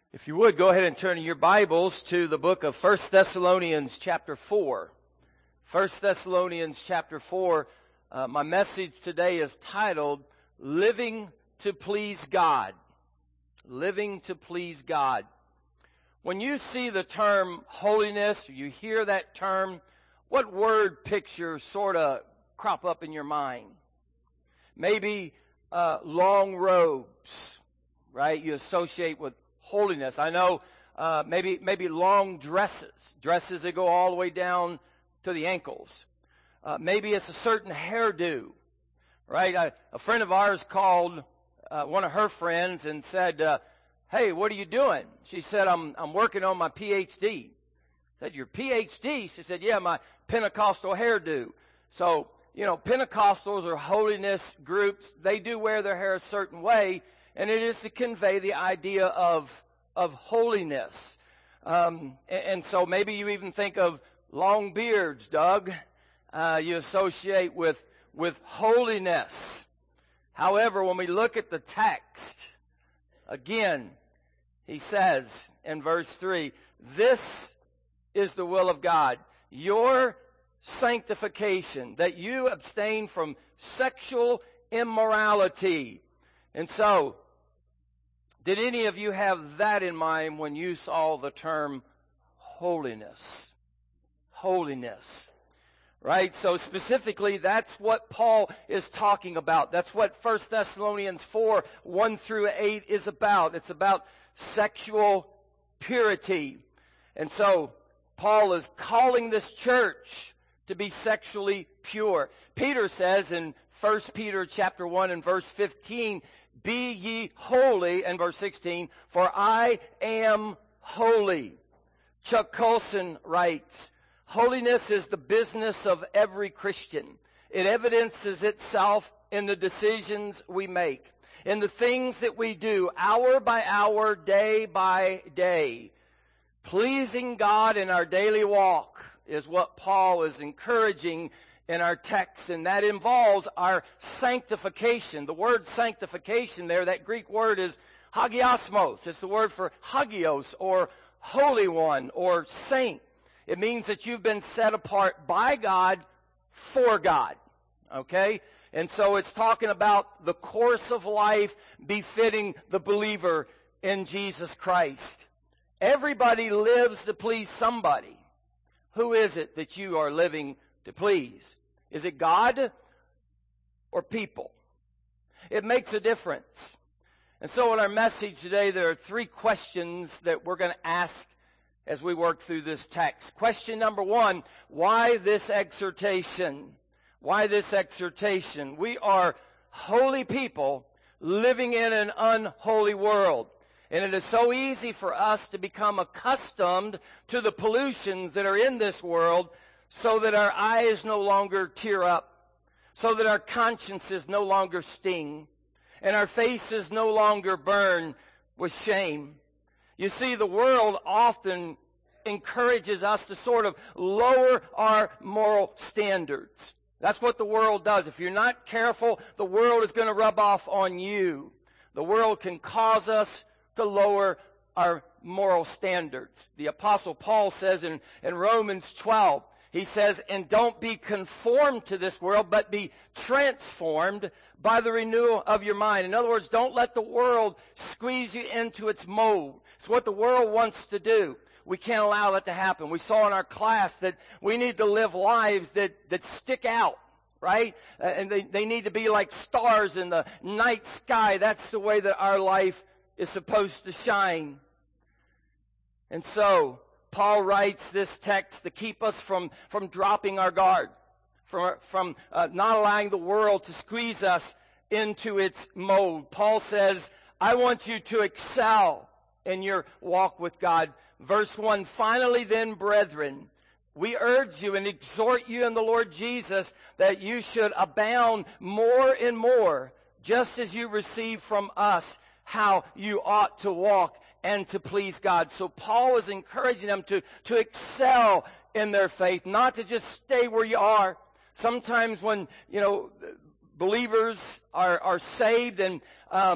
If you would, go ahead and turn your Bibles to the book of 1 Thessalonians chapter 4. 1 Thessalonians chapter 4. My message today is titled, Living to Please God. Living to Please God. When you see the term holiness, you hear that term, what word pictures sort of crop up in your mind? Maybe long robes, right? You associate with holiness. I know maybe long dresses that go all the way down to the ankles. Maybe it's a certain hairdo, right? A friend of ours called one of her friends and said, "Hey, what are you doing?" She said, "I'm working on my PhD." I said, "Your PhD?" She said, "Yeah, my Pentecostal hairdo." So, Pentecostals are holiness groups. They do wear their hair a certain way, and it is to convey the idea of holiness. And so maybe you even think of long beards, Doug. You associate with holiness. However, when we look at the text, again, he says in verse 3, this is the will of God, your sanctification, that you abstain from sexual immorality. And so, did any of you have that in mind when you saw the term holiness? Holiness. Right? So specifically, that's what Paul is talking about. That's what 1 Thessalonians 4, 1 through 8 is about. It's about sexual purity. And so, Paul is calling this church to be sexually pure. Peter says in 1 Peter chapter 1 and verse 15, "Be ye holy," and verse 16, "for I am holy." Chuck Colson writes, "Holiness is the business of every Christian. It evidences itself in the decisions we make, in the things that we do, hour by hour, day by day. Pleasing God in our daily walk is what Paul is encouraging in our text, and that involves our sanctification. The word sanctification there, that Greek word is hagiosmos. It's the word for hagios, or holy one, or saint. It means that you've been set apart by God for God. Okay? And so it's talking about the course of life befitting the believer in Jesus Christ. Everybody lives to please somebody. Who is it that you are living to please? Is it God or people? It makes a difference. And so in our message today, there are three questions that we're going to ask as we work through this text. Question number one, why this exhortation? Why this exhortation? We are holy people living in an unholy world. And it is so easy for us to become accustomed to the pollutions that are in this world so that our eyes no longer tear up, so that our consciences no longer sting, and our faces no longer burn with shame. You see, the world often encourages us to sort of lower our moral standards. That's what the world does. If you're not careful, the world is going to rub off on you. The world can cause us to lower our moral standards. The Apostle Paul says in Romans 12, he says, "And don't be conformed to this world, but be transformed by the renewal of your mind." In other words, don't let the world squeeze you into its mold. It's what the world wants to do. We can't allow that to happen. We saw in our class that we need to live lives that stick out, right? And they need to be like stars in the night sky. That's the way that our life is supposed to shine. And so, Paul writes this text to keep us from dropping our guard, from not allowing the world to squeeze us into its mold. Paul says, I want you to excel in your walk with God. Verse 1, "Finally then, brethren, we urge you and exhort you in the Lord Jesus that you should abound more and more, just as you receive from us how you ought to walk and to please God." So Paul is encouraging them to excel in their faith, not to just stay where you are. Sometimes when, believers are saved and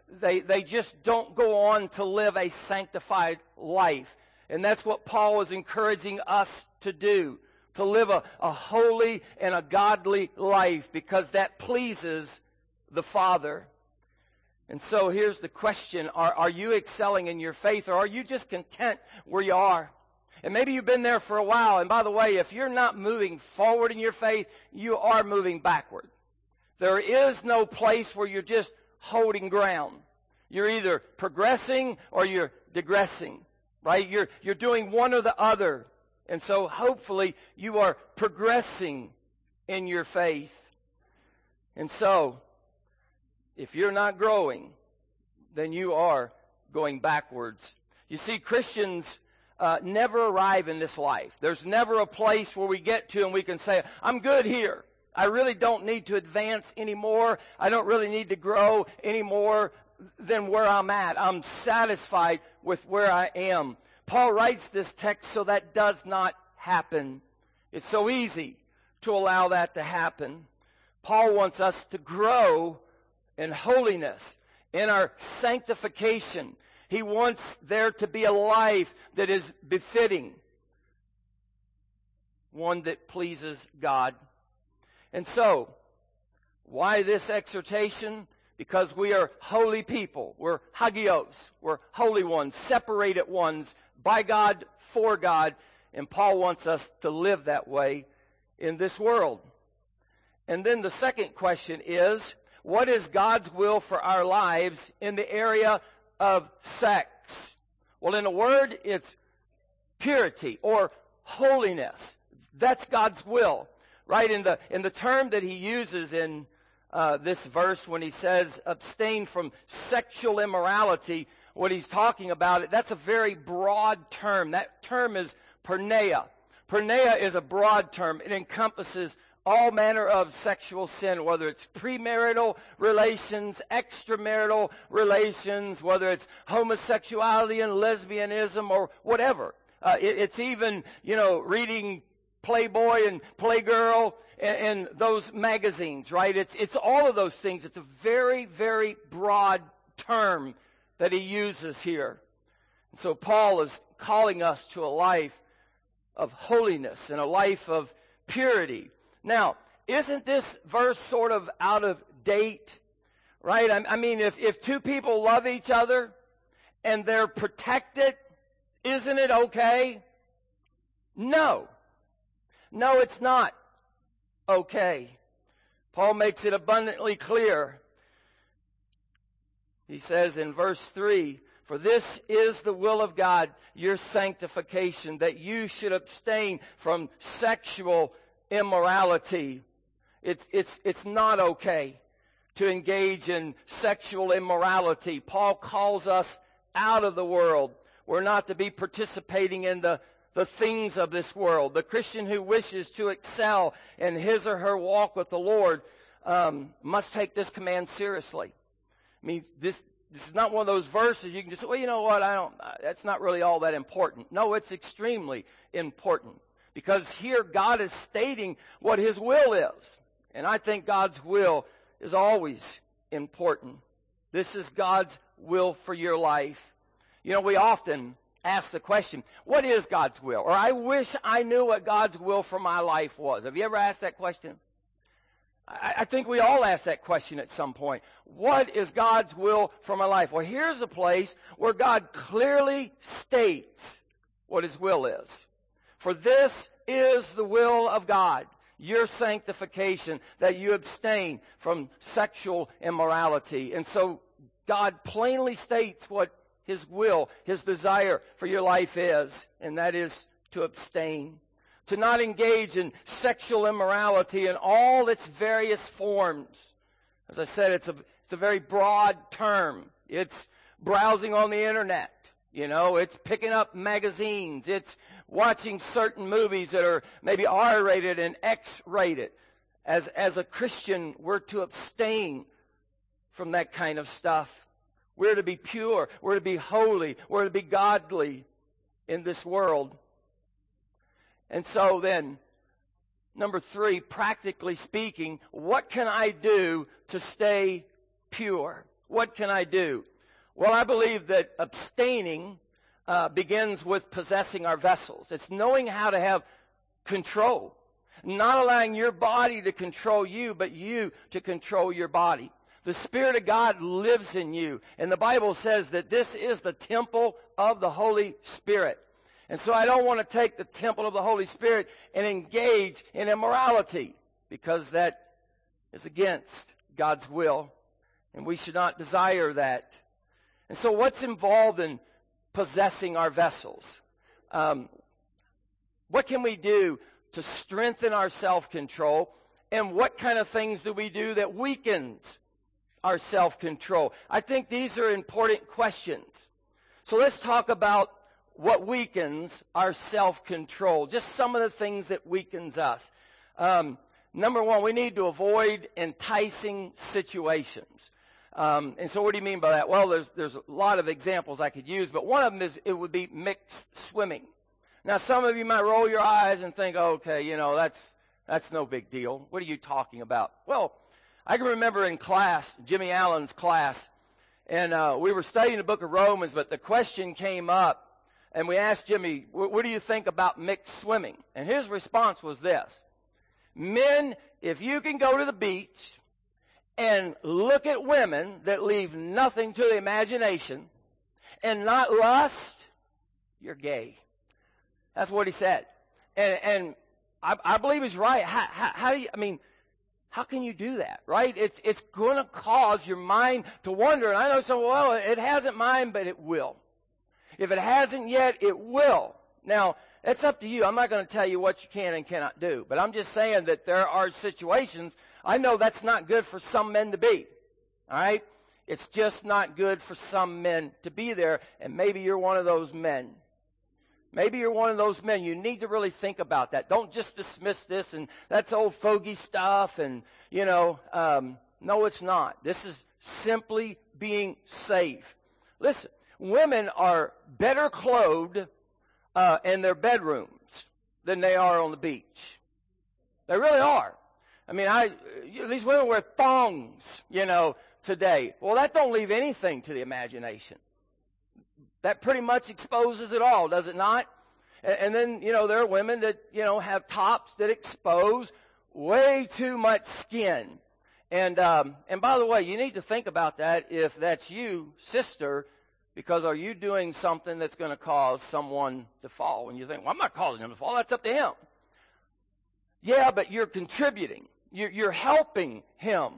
they just don't go on to live a sanctified life. And that's what Paul is encouraging us to do, to live a holy and a godly life, because that pleases the Father. And so here's the question. Are you excelling in your faith, or are you just content where you are? And maybe you've been there for a while. And by the way, if you're not moving forward in your faith, you are moving backward. There is no place where you're just holding ground. You're either progressing or you're digressing, right? You're doing one or the other. And so hopefully you are progressing in your faith. And so if you're not growing, then you are going backwards. You see, Christians never arrive in this life. There's never a place where we get to and we can say, I'm good here. I really don't need to advance anymore. I don't really need to grow any more than where I'm at. I'm satisfied with where I am. Paul writes this text so that does not happen. It's so easy to allow that to happen. Paul wants us to grow in holiness, in our sanctification. He wants there to be a life that is befitting, one that pleases God. And so, why this exhortation? Because we are holy people. We're hagios. We're holy ones, separated ones by God, for God. And Paul wants us to live that way in this world. And then the second question is, what is God's will for our lives in the area of sex? Well, in a word, it's purity or holiness. That's God's will. Right, in the term that he uses in this verse when he says abstain from sexual immorality, what he's talking about, that's a very broad term. That term is porneia. Porneia is a broad term. It encompasses all manner of sexual sin, whether it's premarital relations, extramarital relations, whether it's homosexuality and lesbianism or whatever. It's even, reading Playboy and Playgirl and those magazines, right? It's all of those things. It's a very, very broad term that he uses here. And so Paul is calling us to a life of holiness and a life of purity. Now, isn't this verse sort of out of date? Right? I mean, if two people love each other and they're protected, isn't it okay? No. No, it's not okay. Paul makes it abundantly clear. He says in verse 3, for this is the will of God, your sanctification, that you should abstain from sexual immorality. It's not okay to engage in sexual immorality. Paul calls us out of the world. We're not to be participating in the things of this world. The Christian who wishes to excel in his or her walk with the Lord must take this command seriously. I mean, this is not one of those verses you can just say, well, you know what, that's not really all that important. No, it's extremely important. Because here God is stating what his will is. And I think God's will is always important. This is God's will for your life. We often ask the question, what is God's will? Or I wish I knew what God's will for my life was. Have you ever asked that question? I think we all ask that question at some point. What is God's will for my life? Well, here's a place where God clearly states what his will is. For this is the will of God, your sanctification, that you abstain from sexual immorality. And so God plainly states what his will, his desire for your life is, and that is to abstain, to not engage in sexual immorality in all its various forms. As I said, it's a very broad term. It's browsing on the internet. It's picking up magazines. It's watching certain movies that are maybe R-rated and X-rated. As a Christian, we're to abstain from that kind of stuff. We're to be pure. We're to be holy. We're to be godly in this world. And so then, number 3, practically speaking, what can I do to stay pure? What can I do? Well, I believe that abstaining begins with possessing our vessels. It's knowing how to have control. Not allowing your body to control you, but you to control your body. The Spirit of God lives in you. And the Bible says that this is the temple of the Holy Spirit. And so I don't want to take the temple of the Holy Spirit and engage in immorality, because that is against God's will. And we should not desire that. And so what's involved in possessing our vessels? What can we do to strengthen our self-control? And what kind of things do we do that weakens our self-control? I think these are important questions. So let's talk about what weakens our self-control. Just some of the things that weakens us. Number one, we need to avoid enticing situations. And so what do you mean by that? Well, there's a lot of examples I could use, but one of them would be mixed swimming. Now, some of you might roll your eyes and think, oh, okay, that's no big deal. What are you talking about? Well, I can remember in class, Jimmy Allen's class, and we were studying the book of Romans, but the question came up, and we asked Jimmy, what do you think about mixed swimming? And his response was this: men, if you can go to the beach and look at women that leave nothing to the imagination and not lust, you're gay. That's what he said. And I believe he's right. How can you do that, right? It's going to cause your mind to wander. And I know someone, well, it hasn't mine, but it will. If it hasn't yet, it will. Now, it's up to you. I'm not going to tell you what you can and cannot do. But I'm just saying that there are situations, I know that's not good for some men to be. All right? It's just not good for some men to be there. And maybe you're one of those men. Maybe you're one of those men. You need to really think about that. Don't just dismiss this and that's old fogey stuff and, no, it's not. This is simply being safe. Listen, women are better clothed in their bedrooms than they are on the beach. They really are. I mean, these women wear thongs, today. Well, that don't leave anything to the imagination. That pretty much exposes it all, does it not? And then, there are women that, have tops that expose way too much skin. And by the way, you need to think about that if that's you, sister, because are you doing something that's going to cause someone to fall? And you think, well, I'm not causing him to fall. That's up to him. Yeah, but you're contributing. You're helping him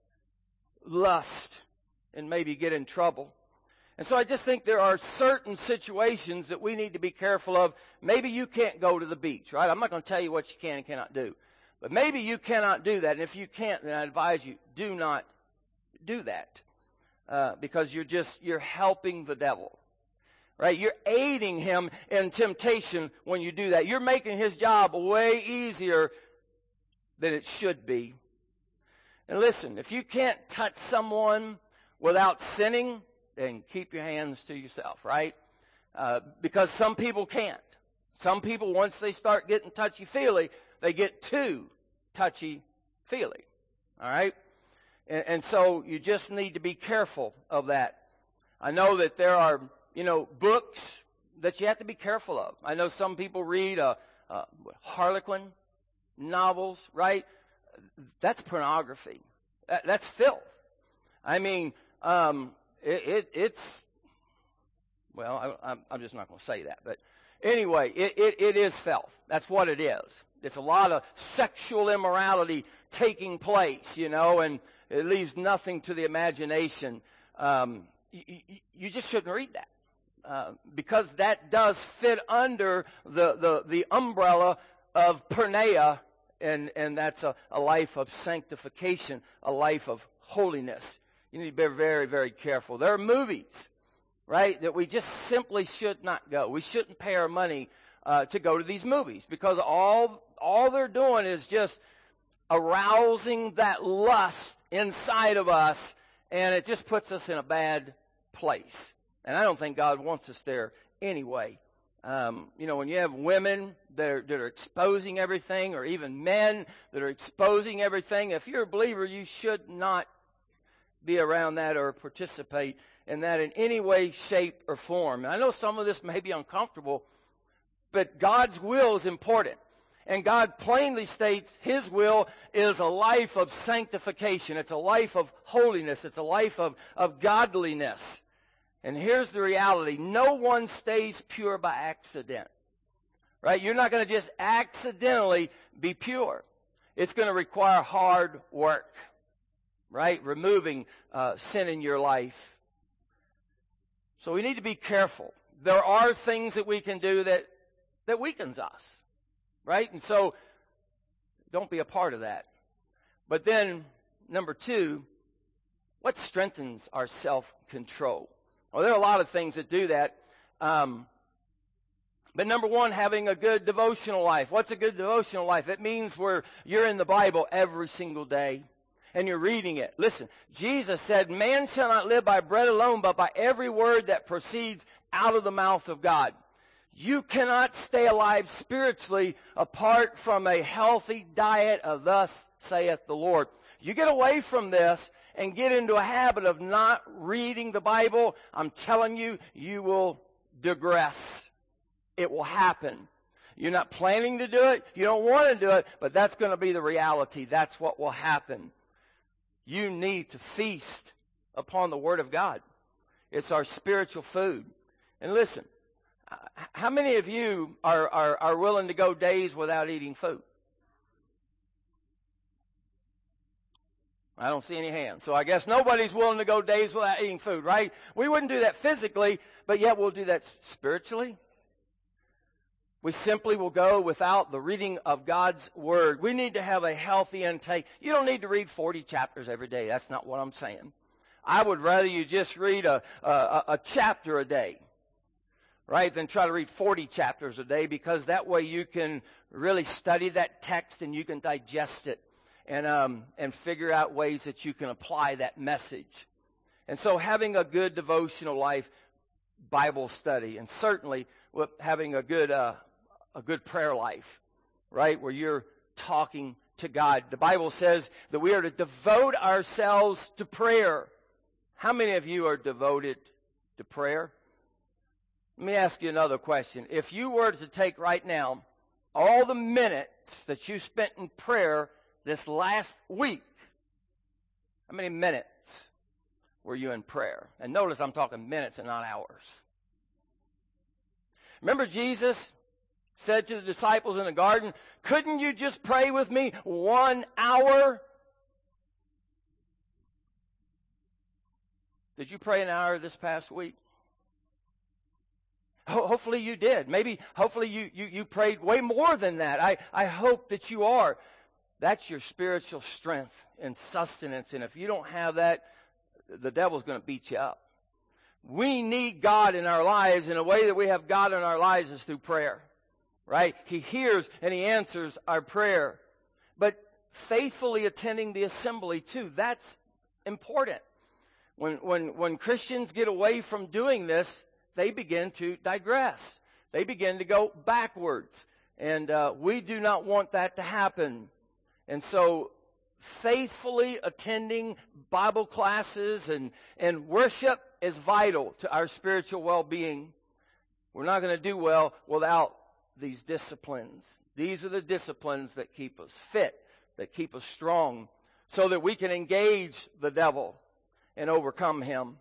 lust and maybe get in trouble. And so I just think there are certain situations that we need to be careful of. Maybe you can't go to the beach, right? I'm not going to tell you what you can and cannot do. But maybe you cannot do that. And if you can't, then I advise you, do not do that. Because you're helping the devil, right? You're aiding him in temptation when you do that. You're making his job way easier than it should be. And listen, if you can't touch someone without sinning, then keep your hands to yourself, right? Because some people can't. Some people, once they start getting touchy-feely, they get too touchy-feely, all right? And so you just need to be careful of that. I know that there are, books that you have to be careful of. I know some people read Harlequin novels, right? That's pornography. That's filth. I mean, it's well, I'm just not going to say that. But anyway, it is filth. That's what it is. It's a lot of sexual immorality taking place, and it leaves nothing to the imagination. You just shouldn't read that because that does fit under the umbrella of porneia, and that's a life of sanctification, a life of holiness. You need to be very, very careful. There are movies, right, that we just simply should not go. We shouldn't pay our money to go to these movies because all they're doing is just arousing that lust inside of us, and it just puts us in a bad place. And I don't think God wants us there anyway. When you have women that are exposing everything, or even men that are exposing everything, if you're a believer, you should not be around that or participate in that in any way, shape, or form. And I know some of this may be uncomfortable, but God's will is important. And God plainly states His will is a life of sanctification. It's a life of holiness. It's a life of godliness. And here's the reality. No one stays pure by accident. Right? You're not going to just accidentally be pure. It's going to require hard work. Right? Removing sin in your life. So we need to be careful. There are things that we can do that weakens us. Right? And so, don't be a part of that. But then, number 2, what strengthens our self-control? Well, there are a lot of things that do that. But number 1, having a good devotional life. What's a good devotional life? It means where you're in the Bible every single day and you're reading it. Listen, Jesus said, man shall not live by bread alone, but by every word that proceeds out of the mouth of God. You cannot stay alive spiritually apart from a healthy diet of thus saith the Lord. You get away from this and get into a habit of not reading the Bible, I'm telling you, you will digress. It will happen. You're not planning to do it. You don't want to do it, but that's going to be the reality. That's what will happen. You need to feast upon the Word of God. It's our spiritual food. And listen, how many of you are willing to go days without eating food? I don't see any hands. So I guess nobody's willing to go days without eating food, right? We wouldn't do that physically, but yet we'll do that spiritually. We simply will go without the reading of God's Word. We need to have a healthy intake. You don't need to read 40 chapters every day. That's not what I'm saying. I would rather you just read a chapter a day. Right, than try to read 40 chapters a day, because that way you can really study that text and you can digest it and figure out ways that you can apply that message. And so having a good devotional life, Bible study, and certainly having a good prayer life, right, where you're talking to God. The Bible says that we are to devote ourselves to prayer. How many of you are devoted to prayer? Let me ask you another question. If you were to take right now all the minutes that you spent in prayer this last week, how many minutes were you in prayer? And notice I'm talking minutes and not hours. Remember Jesus said to the disciples in the garden, couldn't you just pray with me 1 hour? Did you pray an hour this past week? Hopefully you did. Hopefully you prayed way more than that. I hope that you are. That's your spiritual strength and sustenance. And if you don't have that, the devil's going to beat you up. We need God in our lives, and the way that we have God in our lives is through prayer. Right? He hears and He answers our prayer. But faithfully attending the assembly too, that's important. When Christians get away from doing this, they begin to digress. They begin to go backwards. And we do not want that to happen. And so faithfully attending Bible classes and worship is vital to our spiritual well-being. We're not going to do well without these disciplines. These are the disciplines that keep us fit, that keep us strong, so that we can engage the devil and overcome him.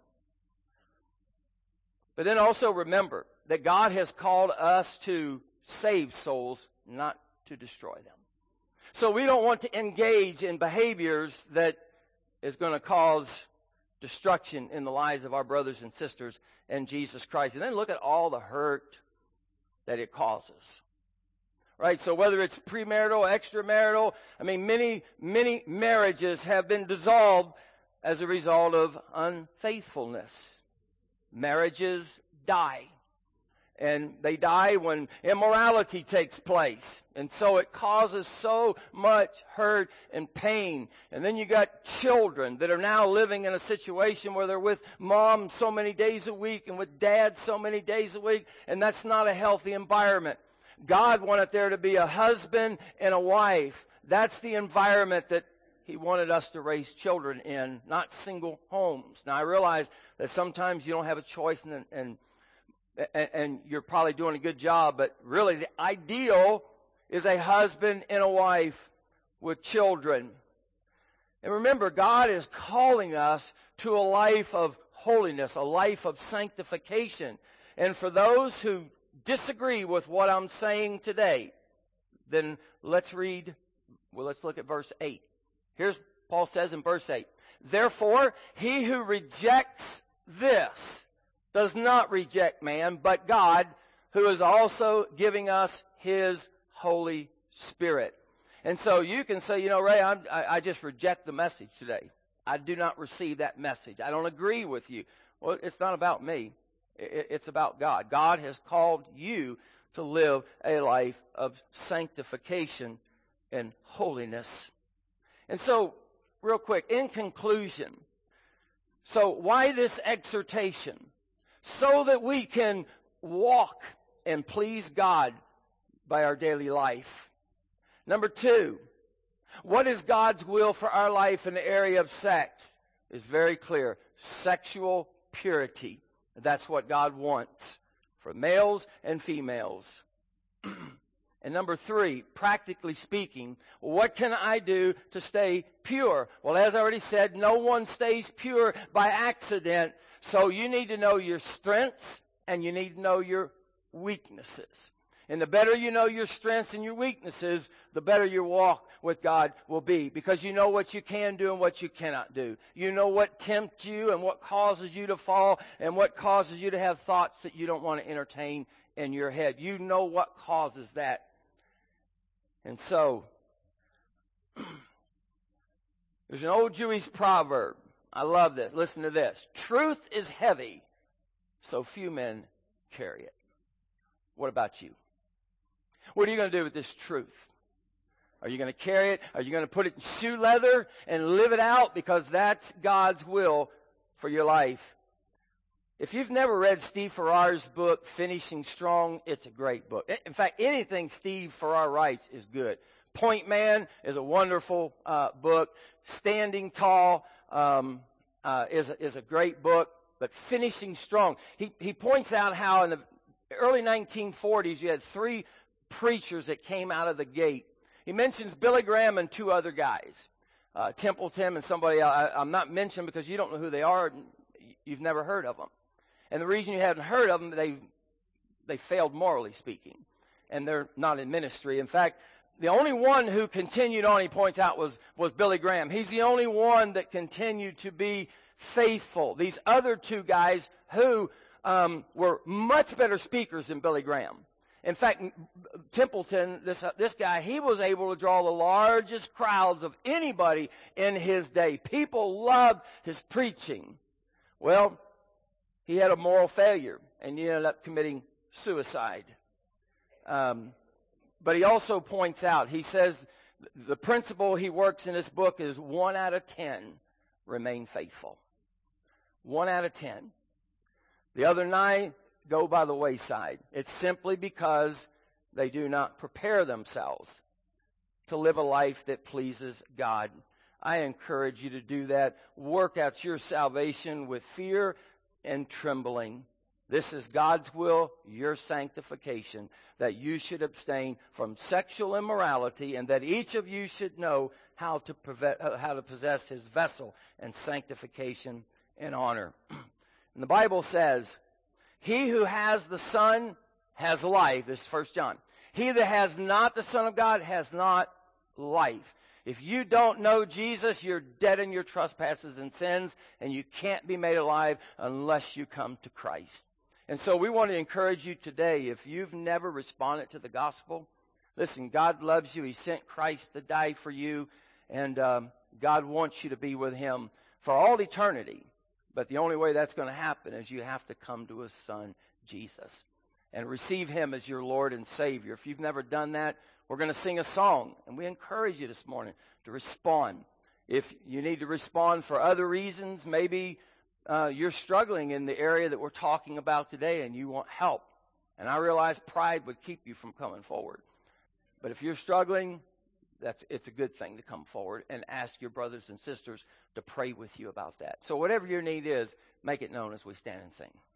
But then also remember that God has called us to save souls, not to destroy them. So we don't want to engage in behaviors that is going to cause destruction in the lives of our brothers and sisters in Jesus Christ. And then look at all the hurt that it causes. Right? So whether it's premarital, extramarital, many marriages have been dissolved as a result of unfaithfulness. Marriages die. And they die when immorality takes place. And so it causes so much hurt and pain. And then you got children that are now living in a situation where they're with mom so many days a week and with dad so many days a week. And that's not a healthy environment. God wanted there to be a husband and a wife. That's the environment that He wanted us to raise children in not single homes. Now, I realize that sometimes you don't have a choice and you're probably doing a good job, but really the ideal is a husband and a wife with children. And remember, God is calling us to a life of holiness, a life of sanctification. And for those who disagree with what I'm saying today, then let's look at verse 8. Here's Paul says in verse 8, "Therefore, he who rejects this does not reject man, but God, who is also giving us his Holy Spirit." And so you can say, Ray, I just reject the message today. I do not receive that message. I don't agree with you. Well, it's not about me. It's about God. God has called you to live a life of sanctification and holiness. And so, real quick, in conclusion, so why this exhortation? So that we can walk and please God by our daily life. Number 2, what is God's will for our life in the area of sex? It's very clear. Sexual purity. That's what God wants for males and females. And number 3, practically speaking, what can I do to stay pure? Well, as I already said, no one stays pure by accident. So you need to know your strengths and you need to know your weaknesses. And the better you know your strengths and your weaknesses, the better your walk with God will be. Because you know what you can do and what you cannot do. You know what tempts you and what causes you to fall and what causes you to have thoughts that you don't want to entertain in your head. You know what causes that. And so, there's an old Jewish proverb. I love this. Listen to this. Truth is heavy, so few men carry it. What about you? What are you going to do with this truth? Are you going to carry it? Are you going to put it in shoe leather and live it out? Because that's God's will for your life. If you've never read Steve Farrar's book, Finishing Strong, it's a great book. In fact, anything Steve Farrar writes is good. Point Man is a wonderful book. Standing Tall is a great book. But Finishing Strong, he points out how in the early 1940s you had 3 preachers that came out of the gate. He mentions Billy Graham and 2 other guys, Templeton and somebody I'm not mentioning because you don't know who they are. You've never heard of them. And the reason you haven't heard of them, they failed morally speaking. And they're not in ministry. In fact, the only one who continued on, he points out, was Billy Graham. He's the only one that continued to be faithful. These other 2 guys who were much better speakers than Billy Graham. In fact, Templeton, this guy, he was able to draw the largest crowds of anybody in his day. People loved his preaching. Well, he had a moral failure, and he ended up committing suicide. But he also points out, he says, the principle he works in this book is 1 out of 10 remain faithful. 1 out of 10. The other 9 go by the wayside. It's simply because they do not prepare themselves to live a life that pleases God. I encourage you to do that. Work out your salvation with fear and trembling. This is God's will, your sanctification, that you should abstain from sexual immorality and that each of you should know how to possess his vessel in sanctification and honor. And the Bible says, he who has the Son has life. This is 1 John. He that has not the Son of God has not life. If you don't know Jesus, you're dead in your trespasses and sins, and you can't be made alive unless you come to Christ. And so we want to encourage you today, if you've never responded to the gospel, listen, God loves you. He sent Christ to die for you, and God wants you to be with him for all eternity. But the only way that's going to happen is you have to come to his Son, Jesus, and receive him as your Lord and Savior. If you've never done that, we're going to sing a song, and we encourage you this morning to respond. If you need to respond for other reasons, maybe you're struggling in the area that we're talking about today and you want help. And I realize pride would keep you from coming forward. But if you're struggling, it's a good thing to come forward and ask your brothers and sisters to pray with you about that. So whatever your need is, make it known as we stand and sing.